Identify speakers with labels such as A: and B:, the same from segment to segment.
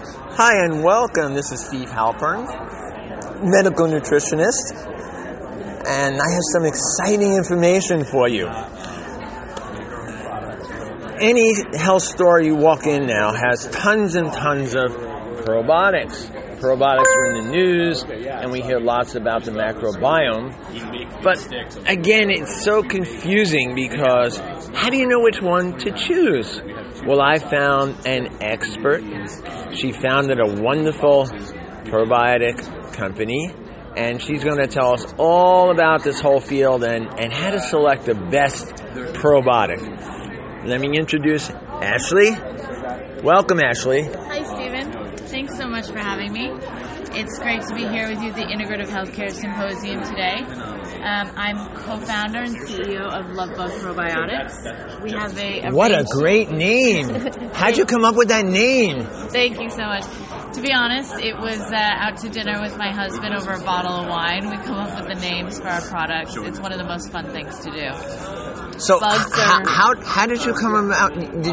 A: Hi and welcome. This is Steve Halpern, medical nutritionist, and I have some exciting information for you. Any health store you walk in now has tons and tons of probiotics. Probiotics are in the news, and we hear lots about the microbiome. But again, it's so confusing because how do you know which one to choose? Well, I found an expert. She founded a wonderful probiotic company, and she's going to tell us all about this whole field and how to select the best probiotic. Let me introduce Ashley. Welcome, Ashley.
B: Hi, Stephen. Thanks so much for having me. It's great to be here with you at the Integrative Healthcare Symposium today. I'm co-founder and CEO of Lovebug Probiotics. We have
A: What a great name! How'd you come up with that name?
B: Thank you so much. To be honest, it was out to dinner with my husband over a bottle of wine. We come up with the names for our products. It's one of the most fun things to do.
A: So, how did you come about?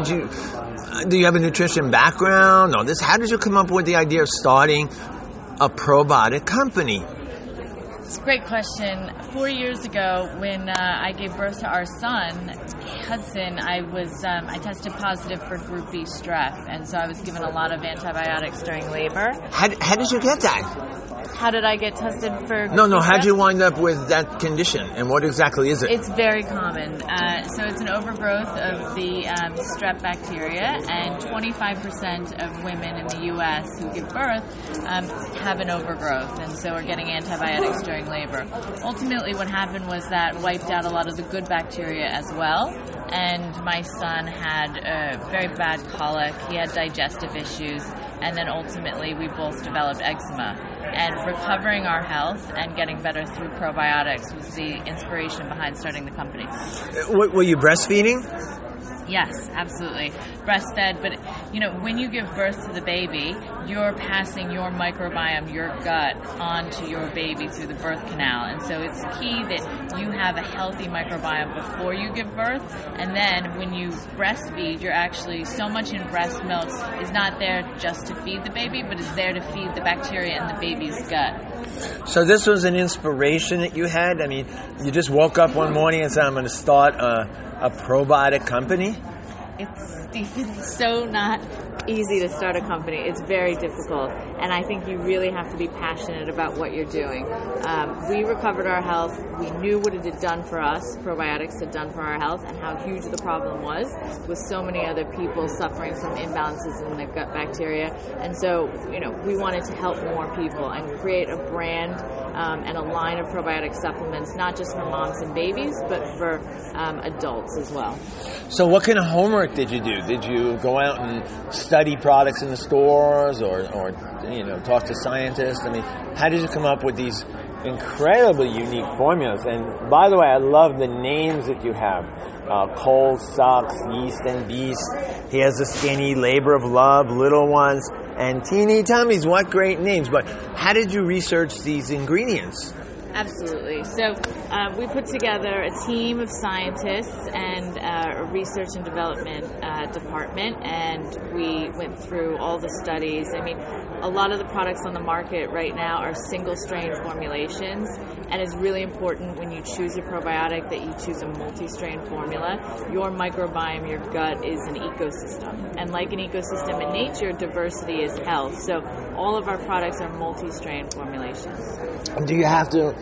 A: Do you have a nutrition background? How did you come up with the idea of starting a probiotic company?
B: It's a great question. 4 years ago, when I gave birth to our son, Hudson, I tested positive for Group B strep, and so I was given a lot of antibiotics during labor.
A: How did you get that?
B: How did I get tested for
A: No, how did you wind up with that condition, and what exactly is it?
B: It's very common. So it's an overgrowth of the strep bacteria, and 25% of women in the U.S. who give birth have an overgrowth, and so are getting antibiotics during labor. Ultimately, what happened was that wiped out a lot of the good bacteria as well, and my son had a very bad colic. He had digestive issues, and then ultimately we both developed eczema. And recovering our health and getting better through probiotics was the inspiration behind starting the company.
A: Were you breastfeeding?
B: Yes, absolutely. Breastfed, but when you give birth to the baby, you're passing your microbiome, your gut, onto your baby through the birth canal. And so it's key that you have a healthy microbiome before you give birth. And then when you breastfeed, you're actually, so much in breast milk is not there just to feed the baby, but is there to feed the bacteria in the baby's gut.
A: So this was an inspiration that you had? I mean, you just woke up one morning and said, I'm going to start a probiotic company?
B: It's so not easy to start a company. It's very difficult, and I think you really have to be passionate about what you're doing. We recovered our health. We knew what it had done for us, probiotics had done for our health, and how huge the problem was with so many other people suffering from imbalances in the gut bacteria. And so, we wanted to help more people and create a brand and a line of probiotic supplements, not just for moms and babies, but for adults as well.
A: So what kind of homework did you do? Did you go out and study products in the stores or talk to scientists? I mean, how did you come up with these incredibly unique formulas? And by the way, I love the names that you have. Cold Socks, Yeast and Beast. He has the Skinny, Labor of Love, Little Ones, and Teeny Tummies. What great names. But how did you research these ingredients?
B: Absolutely. So we put together a team of scientists and a research and development department, and we went through all the studies. I mean, a lot of the products on the market right now are single-strain formulations, and it's really important when you choose a probiotic that you choose a multi-strain formula. Your microbiome, your gut, is an ecosystem, and like an ecosystem in nature, diversity is health. So all of our products are multi-strain formulations.
A: Do you have to...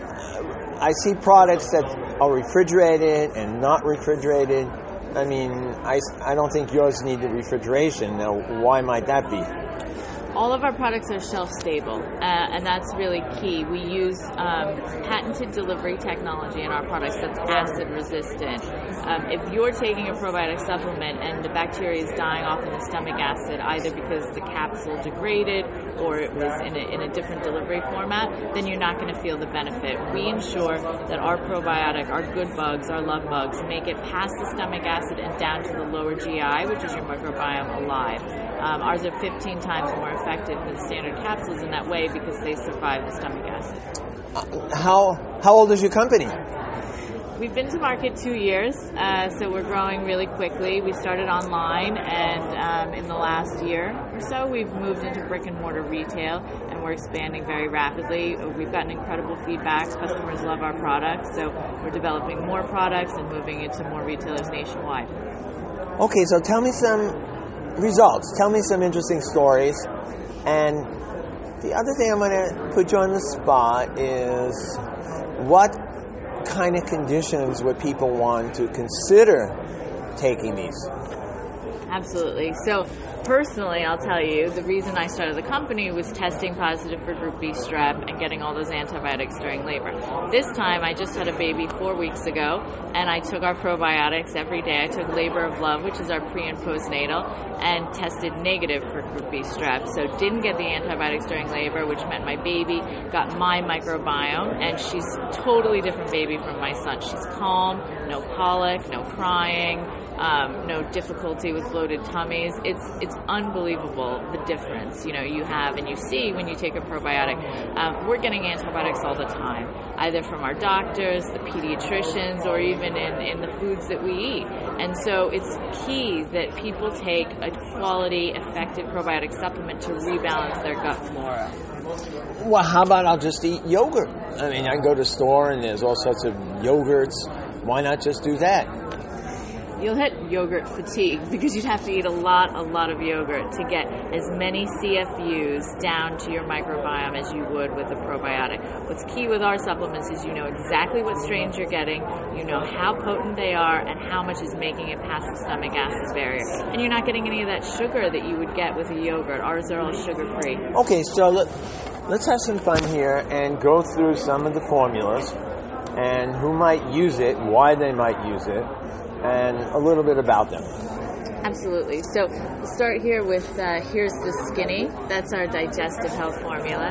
A: I see products that are refrigerated and not refrigerated. I mean, I don't think yours needed refrigeration. Now, why might that be?
B: All of our products are shelf-stable, and that's really key. We use patented delivery technology in our products that's acid-resistant. If you're taking a probiotic supplement and the bacteria is dying off in the stomach acid, either because the capsule degraded or it was in a different delivery format, then you're not going to feel the benefit. We ensure that our probiotic, our good bugs, our love bugs, make it past the stomach acid and down to the lower GI, which is your microbiome, alive. Ours are 15 times more effective than standard capsules in that way because they survive the stomach acid.
A: How old is your company?
B: We've been to market 2 years, so we're growing really quickly. We started online, and in the last year or so, we've moved into brick and mortar retail, and we're expanding very rapidly. We've gotten incredible feedback. Customers love our products, so we're developing more products and moving into more retailers nationwide.
A: Okay, so tell me some results. Tell me some interesting stories. And the other thing I'm going to put you on the spot is what kind of conditions would people want to consider taking these?
B: Absolutely. So personally, I'll tell you, the reason I started the company was testing positive for Group B strep and getting all those antibiotics during labor. This time, I just had a baby 4 weeks ago, and I took our probiotics every day. I took Labor of Love, which is our pre- and postnatal, and tested negative for Group B strep. So didn't get the antibiotics during labor, which meant my baby got my microbiome, and she's a totally different baby from my son. She's calm, no colic, no crying, no difficulty with bloated tummies. It's unbelievable the difference you have and you see when you take a probiotic. We're getting antibiotics all the time, either from our doctors, the pediatricians, or even in the foods that we eat. And so it's key that people take a quality, effective probiotic supplement to rebalance their gut flora.
A: Well, how about I'll just eat yogurt? I mean, I go to the store and there's all sorts of yogurts. Why not just do that?
B: You'll hit yogurt fatigue because you'd have to eat a lot of yogurt to get as many CFUs down to your microbiome as you would with a probiotic. What's key with our supplements is you know exactly what strains you're getting, you know how potent they are, and how much is making it past the stomach acid barrier. And you're not getting any of that sugar that you would get with a yogurt. Ours are all sugar-free.
A: Okay, so let's have some fun here and go through some of the formulas and who might use it, why they might use it, and a little bit about them.
B: Absolutely. So we'll start here with Here's the Skinny. That's our digestive health formula.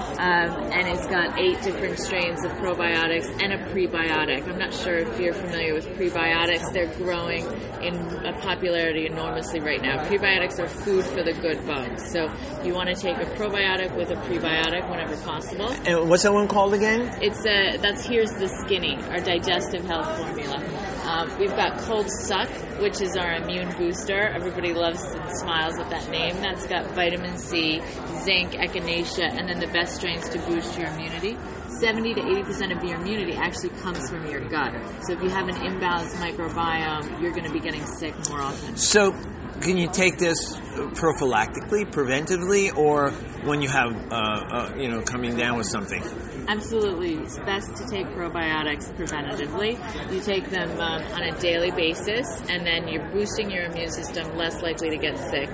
B: And it's got 8 different strains of probiotics and a prebiotic. I'm not sure if you're familiar with prebiotics. They're growing in popularity enormously right now. Prebiotics are food for the good bugs. So you want to take a probiotic with a prebiotic whenever possible.
A: And what's that one called again?
B: That's Here's the Skinny, our digestive health formula. We've got Cold Suck, which is our immune booster. Everybody loves and smiles at that name. That's got vitamin C, zinc, echinacea, and then the best strains to boost your immunity. 70 to 80% of your immunity actually comes from your gut. So if you have an imbalanced microbiome, you're going to be getting sick more often.
A: So can you take this prophylactically, preventively, or when you have, coming down with something?
B: Absolutely. It's best to take probiotics preventatively. You take them on a daily basis, and then you're boosting your immune system, less likely to get sick.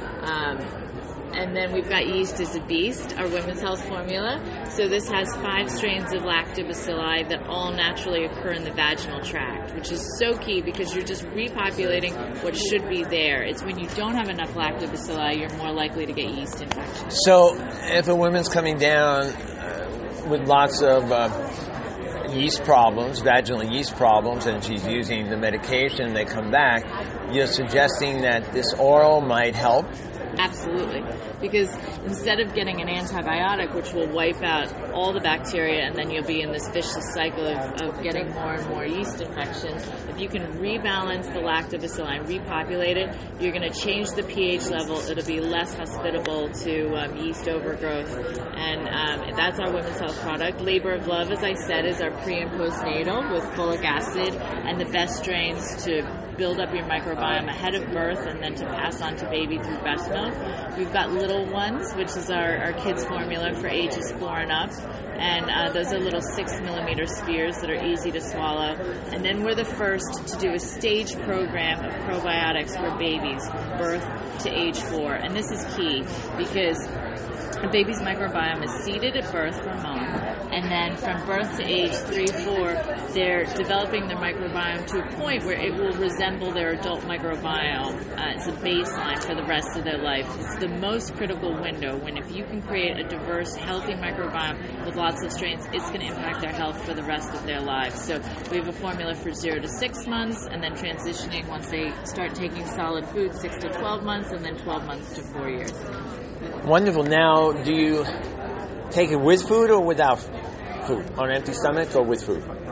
B: And then we've got Yeast is a Beast, our women's health formula. So this has 5 strains of lactobacilli that all naturally occur in the vaginal tract, which is so key because you're just repopulating what should be there. It's when you don't have enough lactobacilli, you're more likely to get yeast infections.
A: So if a woman's coming down with lots of yeast problems, vaginal yeast problems, and she's using the medication, they come back, you're suggesting that this oil might help?
B: Absolutely. Because instead of getting an antibiotic, which will wipe out all the bacteria, and then you'll be in this vicious cycle of getting more and more yeast infections, if you can rebalance the lactobacilli and repopulate it, you're going to change the pH level. It'll be less hospitable to yeast overgrowth. And that's our women's health product. Labor of Love, as I said, is our pre- and postnatal with folic acid and the best strains to build up your microbiome ahead of birth and then to pass on to baby through breast milk. We've got Little Ones, which is our kids formula for ages 4 and up. And those are little 6-millimeter spheres that are easy to swallow. And then we're the first to do a staged program of probiotics for babies from birth to age 4. And this is key because a baby's microbiome is seeded at birth from mom, and then from birth to age 3-4, they're developing their microbiome to a point where it will resemble their adult microbiome. It's a baseline for the rest of their life. It's the most critical window when if you can create a diverse, healthy microbiome with lots of strains, it's going to impact their health for the rest of their lives. So we have a formula for 0 to 6 months, and then transitioning once they start taking solid food, 6 to 12 months, and then 12 months to 4 years.
A: Wonderful. Now, do you take it with food or without food? On an empty stomach or with food?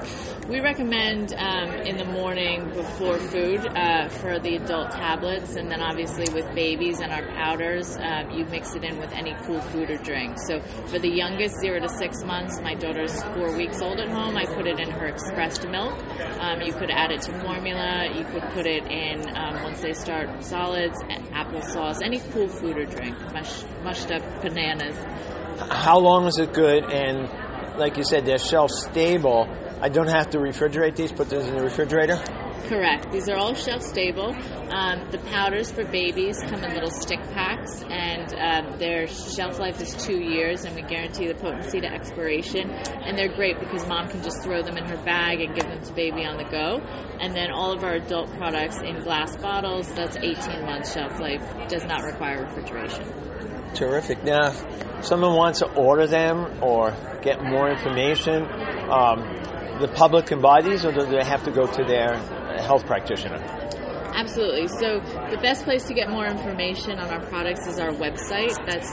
B: We recommend in the morning before food for the adult tablets, and then obviously with babies and our powders, you mix it in with any cool food or drink. So for the youngest, 0 to 6 months, my daughter's 4 weeks old at home, I put it in her expressed milk. You could add it to formula. You could put it in, once they start solids, applesauce, any cool food or drink, mushed up bananas.
A: How long is it good? And like you said, they're shelf stable. I don't have to refrigerate these, put these in the refrigerator?
B: Correct. These are all shelf stable. The powders for babies come in little stick packs, and their shelf life is 2 years, and we guarantee the potency to expiration. And they're great because mom can just throw them in her bag and give them to baby on the go. And then all of our adult products in glass bottles, that's 18 months shelf life, does not require refrigeration.
A: Terrific. Now, if someone wants to order them or get more information, the public can buy these, or do they have to go to their health practitioner?
B: Absolutely. So the best place to get more information on our products is our website. That's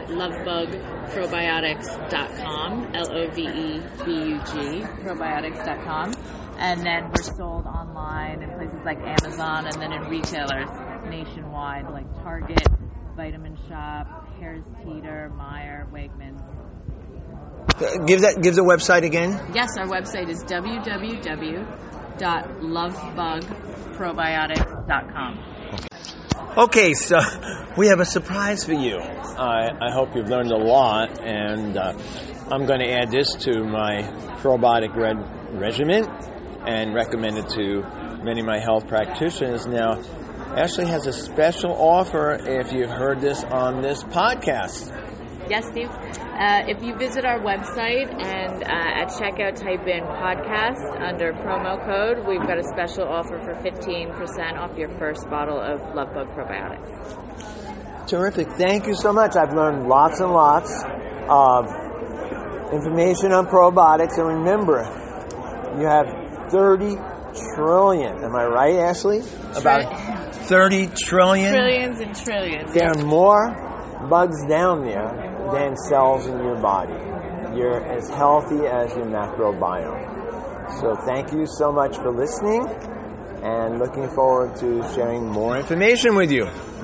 B: lovebugprobiotics.com, LOVEBUG, probiotics.com. And then we're sold online in places like Amazon, and then in retailers nationwide like Target, Vitamin Shop, Harris Teeter, Meijer, Wegmans.
A: Give the website again.
B: Yes, our website is www.lovebugprobiotics.com.
A: Okay, so we have a surprise for you. I hope you've learned a lot, and I'm going to add this to my probiotic regimen and recommend it to many of my health practitioners. Now, Ashley has a special offer if you've heard this on this podcast.
B: Yes, Steve. If you visit our website and at checkout type in podcast under promo code, we've got a special offer for 15% off your first bottle of Lovebug Probiotics.
A: Terrific. Thank you so much. I've learned lots and lots of information on probiotics. And remember, you have 30 trillion. Am I right, Ashley? About 30 trillion?
B: Trillions and trillions.
A: There are more bugs down there than cells in your body. You're as healthy as your microbiome. So thank you so much for listening, and looking forward to sharing more information with you.